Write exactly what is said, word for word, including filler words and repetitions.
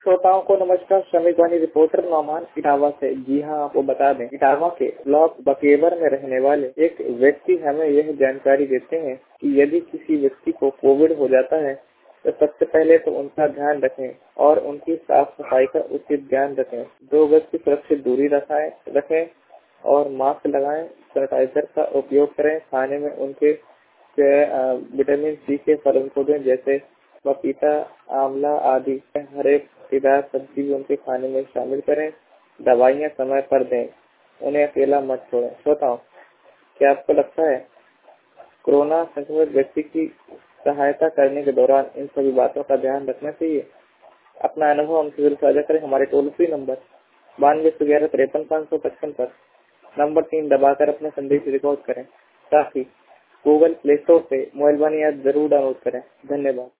श्रोताओं को नमस्कार। श्रमिक वाणी रिपोर्टर नौमान इटावा से। जी हाँ, आपको बता दें, इटावा के ब्लॉक बकेवर में रहने वाले एक व्यक्ति हमें यह जानकारी देते हैं कि यदि किसी व्यक्ति को कोविड हो जाता है तो सबसे पहले तो उनका ध्यान रखें और उनकी साफ सफाई का उचित ध्यान रखें। दो गज की सुरक्षित दूरी रखाएं रखें और मास्क लगाएं। सैनिटाइजर का उपयोग करें। खाने में उनके विटामिन सी के फल उनको दें, जैसे पपीता, आंवला आदि। हर एक पत्तेदार सब्जी भी उनके खाने में शामिल करें। दवाइयाँ समय पर दें। उन्हें अकेला मत छोड़ें। श्रोताओं, क्या आपको लगता है कोरोना संक्रमित व्यक्ति की सहायता करने के दौरान इन सभी बातों का ध्यान रखना चाहिए? अपना अनुभव हमसे जरूर साझा करें। हमारे टोल फ्री नंबर बानवे सौ ग्यारह तिरपन पाँच सौ पचपन पर नंबर तीन दबाकर अपने संदेश रिकॉर्ड करें। साथ ही गूगल प्ले स्टोर से मोबाइल वाणी ऐप जरूर डाउनलोड करें। धन्यवाद।